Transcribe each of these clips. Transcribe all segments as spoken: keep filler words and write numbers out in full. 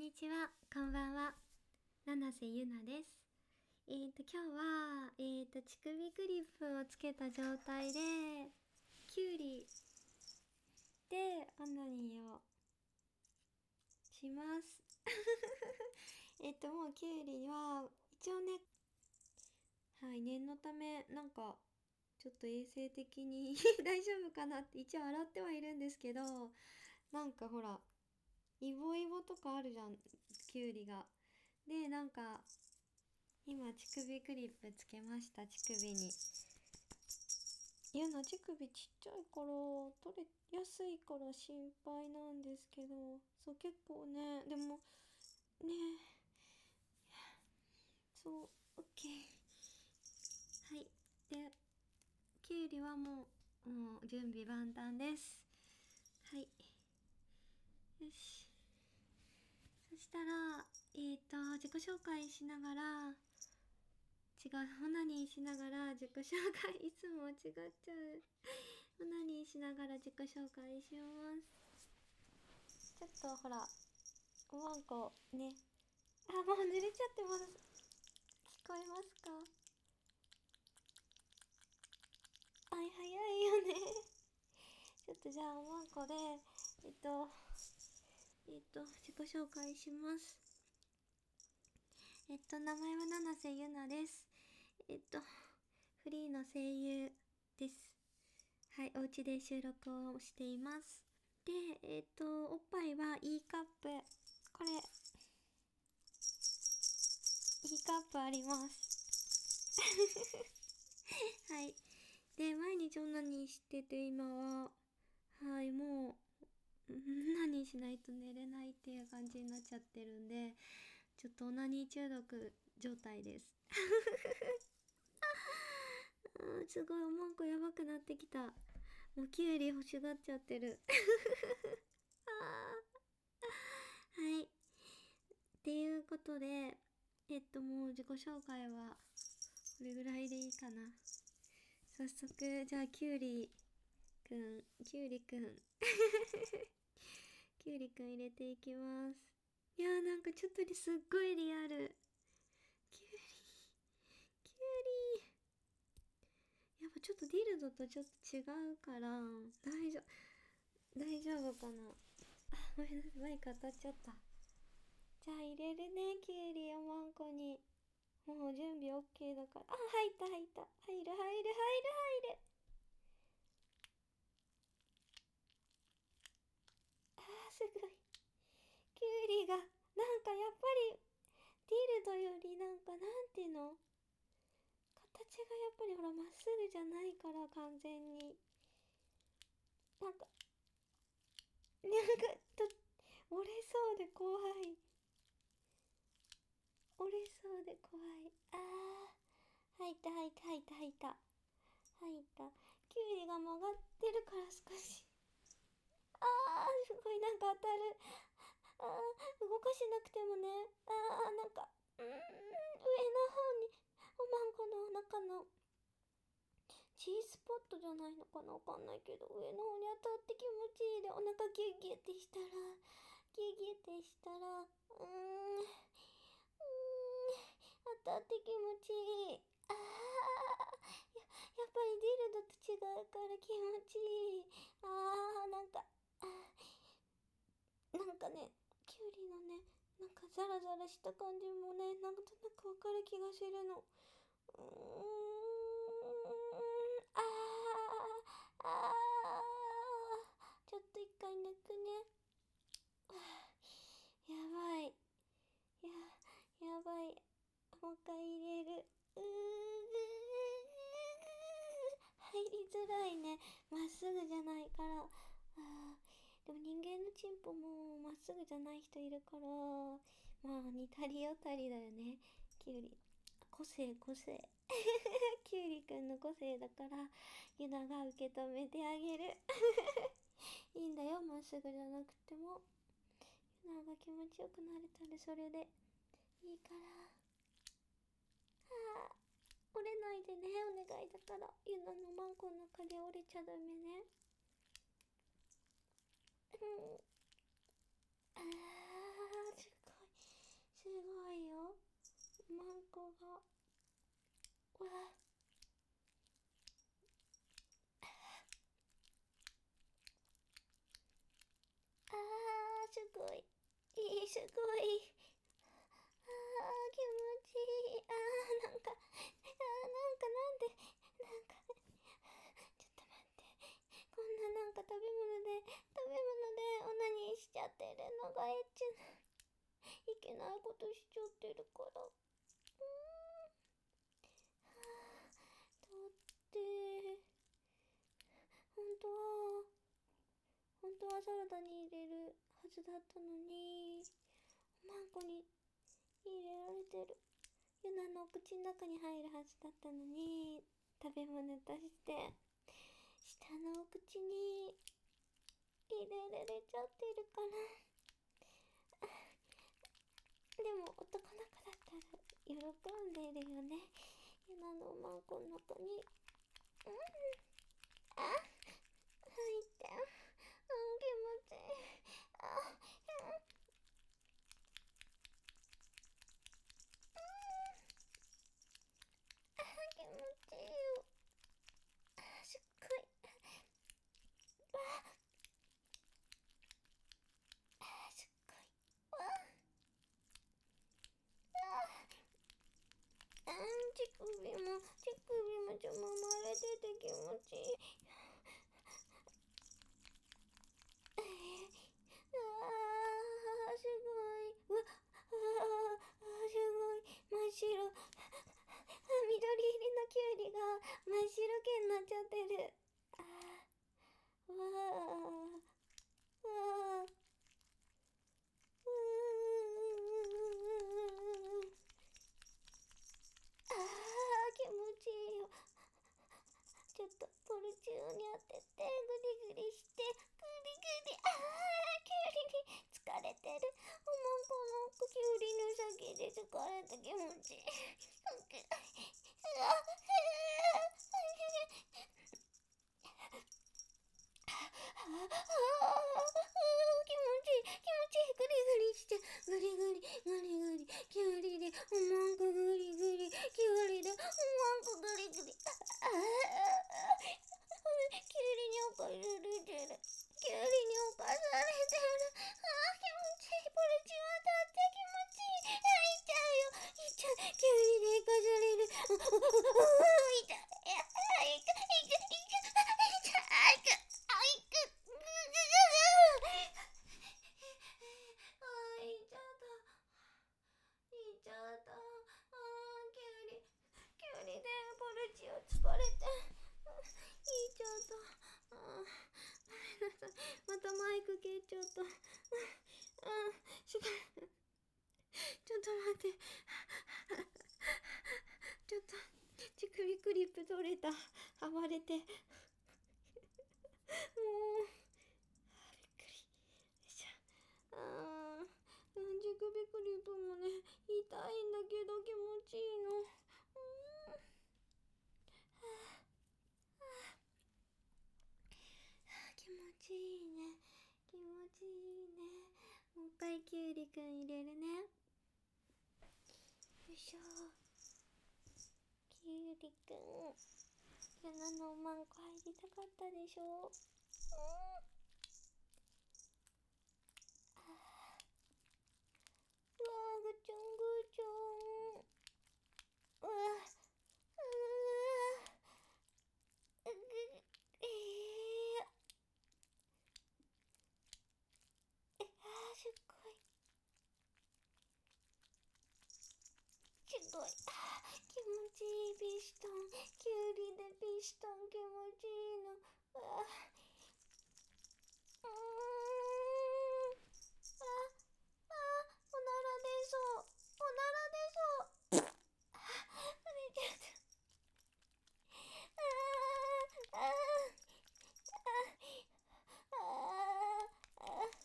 にちは、こんばんは。七瀬ゆなです。えーと、今日は、えーと、乳首クリップをつけた状態で、きゅうりでオナニーをします。えっと、もうきゅうりは、一応ね、はい、念のため、なんか、ちょっと衛生的に大丈夫かなって一応洗ってはいるんですけど、なんかほら、イボイボとかあるじゃん、きゅうりが。で、なんか、今乳首クリップつけました。乳首にゆな乳首ちっちゃいから取れやすいから心配なんですけど、そう結構ね、でもね、そう OK。 はい。できゅうりはもうもう準備万端です。はい、よし。そしたらえーと自己紹介しながら違うオナニーしながら自己紹介いつも違っちゃうオナニーしながら自己紹介します。ちょっとほらおわんこね、あ、もう濡れちゃってます。聞こえますか？はい、早いよねちょっとじゃあおわんこでえっとえっと自己紹介します。えっと名前は七瀬ゆなです。えっとフリーの声優です。はい、お家で収録をしています。で、えっとおっぱいは E カップ、これ E カップありますはい。で、毎日オナニーしてて今は、はい、もうオナニーしないと寝れないっていう感じになっちゃってるんで、ちょっとオナニー中毒状態ですあー、すごいおまんこやばくなってきた。もうキュウリ欲しがっちゃってるあー、はい。っていうことで、えっともう自己紹介はこれぐらいでいいかな。早速じゃあキュウリくんキュウリくんキュウリくん入れていきます。いやー、なんかちょっとすっごいリアル。キュウリキュウリやっぱちょっとディルドとちょっと違うから大丈夫大丈夫かなあ、ごめんなさい、マイク当たっちゃった。じゃあ入れるね、キュウリおまんこに。もう準備 OK だから。あ、入った入った、入る入る入る入る。あー、すごい。キュウリがなんかやっぱりディルドよりなんかなんていうの、形がやっぱりほらまっすぐじゃないから完全になんかなんかと折れそうで怖い、折れそうで怖い。あー、入った入った入った入った入った。キュウリが曲がってるから少し、あー、すごいなんか当たる。あー、動かしなくてもね。あー、なんかうーん、上の方におまんこの中のG スポットじゃないのかな、わかんないけど上の方に当たって気持ちいい。でお腹ギュッギュッてしたらギュッギュッてしたらうーんうーん当たって気持ちいい。あー、や、やっぱりディルドと違うから気持ちいい。あー、なんかあー、なんかね、キュウリのね、なんかザラザラした感じもね、なんとなくわかる気がするの。うーん、あー、あー、ちょっと一回抜くね。やばい。や、やばい。もう一回入れる。うー、入りづらいね。まっすぐじゃないから。あー、でも人間のチンポもまっすぐじゃない人いるから、まあ似たり寄ったりだよね。キュウリ。個性個性キュウリくんの個性だからユナが受け止めてあげるいいんだよ、まっすぐじゃなくても。ユナが気持ちよくなれたらそれでいいから。あー、折れないでね、お願いだから。ユナのマンコの中で折れちゃダメね。うん、あー、すごい。 すごい。あー気持ちいい。あーなんか、あーなんかなんで、なんか、ちょっと待って。こんななんか食べ物で、食べ物でオナニーしちゃってるのがエッチな、いけないことしちゃってるから。うーん。はあ、だって、本当は、本当はサラダに入れるはずだったのに、おまんこに入れられてる。ユナのお口の中に入るはずだったのに、食べ物として下のお口に入れられちゃってるから。でも男の子だったら喜んでるよね。ユナのおまんこの中に。うん。あ、入って。うん、気持ちいい。あ、うん。あ、気持ちいいよ。あ、すっごい。わあ、あ、すっごい。わあ、あ、乳首も、乳首もちょ、揉まれてて気持ちいい。えー、あー、すごい。わ、あー、すごい。真っ白。緑入りのキュウリが真っ白けになっちゃってる。あー、わー、わー、うーん。あー、気持ちいいよ。ちょっとポルチューに当てて、グリグリして、グリグリ。あー、キュウリに疲れてる。おまんこのキュウリの先で疲れて気持ちいい。うわ、あー、あー、気持ちいい、気持ちいい。グリグリして、グリグリ、グリグリ、キュウリで、おまんこグリグリ、キュウリで、おまんこグリグリ。ああ、キュウリに侵されてる。キュウリに侵されてる。ああ、気持ちいい。ポルチはだって気持ちいい。あ、痛いよ。痛い。キュウリで生かされる。うううう、痛い。あ、いく、いく、いく、あ、痛い。あ、いく、あ、いく。ぐぐぐぐ。あ、いっちゃった。いっちゃった。あー、キュウリ。キュウリでポルチを疲れて。いっちゃった。あー、ごめんなさい。またマイク蹴っちゃった。うん、うん、しょちょっと待って。ちょっと、乳首クリップ取れた。暴れて。もう、あ、びっくり。よいしょ。あー、乳首クリップもね、痛いんだけど気持ちいいの。うーん。はあ、はあ、気持ちいいね。気持ちいいね。もう一回キュウリくん入れるね。よいしょ。キュウリくん。ユナのおまんこ入りたかったでしょ。うん。あー、うわー、ぐちょんぐちょん。うわー、うー、うぐ、えー、え、あー、すっごい。すごい。あー、気持ちいい。ピストン。キュウリでピストン気持ちいいの。あー、うーん。あ、あ、おなら出そう。おなら出そう。あ、出ちゃった。あー、あー、あー、あー、あー、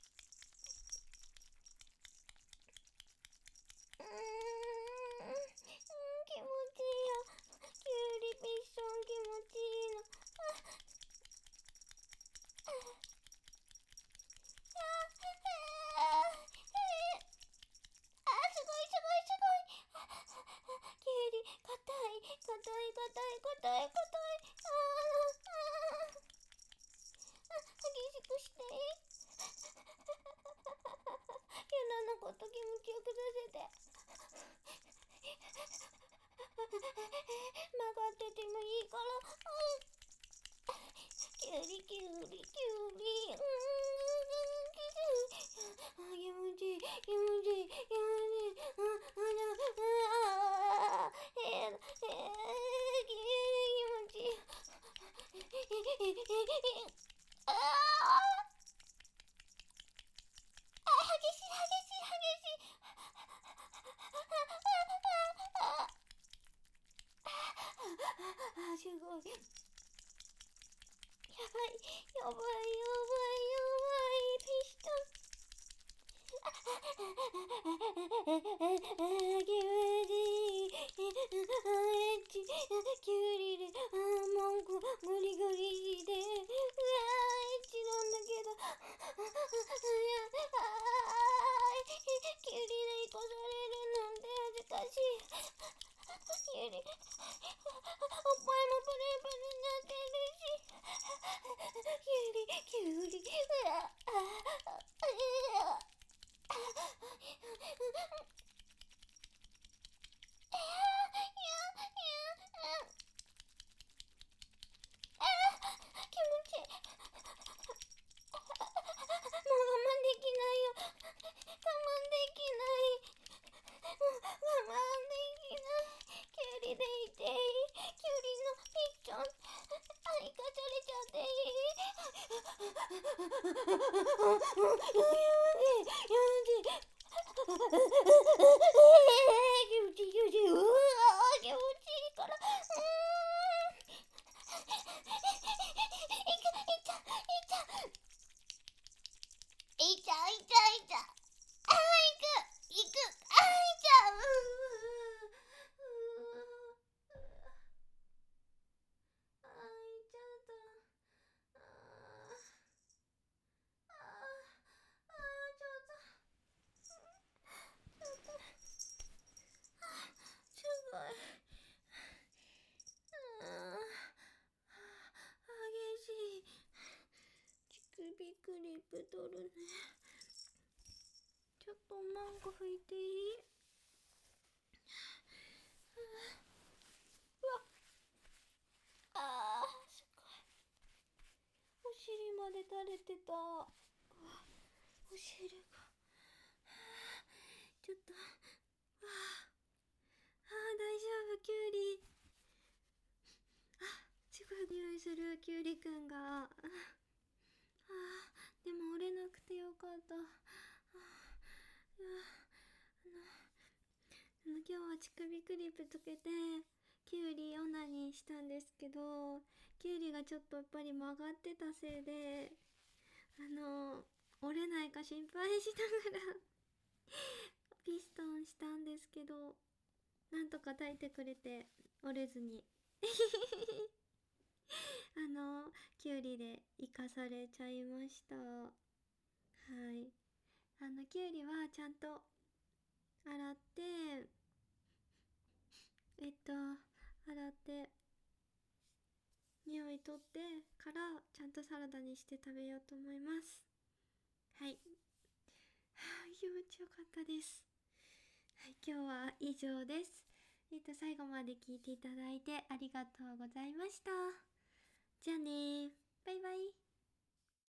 うーん、うん、気持ちいいよ。キュウリピッション気持ちいいの。あ、あ、 がっててもいいから、きゅうりきゅうりきゅうり、うーん、あ、気持ちいい気持ちいい気持ちいい、あ、あ、あ、えー、えー、気持ちいい、ああ、激しい激しい激しい、あ、すごい、やばいやばいやばいやばい、ピストン、気持ちいい、エッチ、キュウリで、あ、文句ゴリゴリで、うわー、エッチなんだけど、あ、キュウリで生かされるなんて恥ずかしい。キュウリ、おっぱいもプルプルになってるし、キュウリ、キュウリ、うわ、あ、うわ、気持ちいい。もう我慢できないよ。我慢できない。もう我慢できない。キュウリでいていい。キュウリのピッチョン。あ、生かされちゃっていい。気持ちいい気持ちいい。うわー、気持ちいいから。うーん。いちゃいちゃいちゃいちゃいちゃいちゃ、あー、いくいく、あー、いちゃう、うー、あー、いっちゃった、あー、あー、あー、ちょっと、ちょっと、すごい、あー、激しい、乳首クリップ取るね。ちょっとマンコ拭いていい？うわ、あー、すごい。お尻まで垂れてた。うわ、お尻が。ちょっと、わあ、あー、大丈夫、キュウリ。あ、すごい匂いする、キュウリくんが。あー、でも折れなくてよかった。あー、あの、あの今日は乳首クリップつけて、キュウリオナニーしたんですけど、キュウリがちょっとやっぱり曲がってたせいで、あの、折れないか心配しながらピストンしたんですけど、なんとか耐えてくれて折れずにあのキュウリで生かされちゃいました。はい、あのキュウリはちゃんと洗って、えっと洗って匂い取ってからちゃんとサラダにして食べようと思います。はい、はあ、気持ちよかったです。はい、今日は以上です。えっと最後まで聞いていただいてありがとうございました。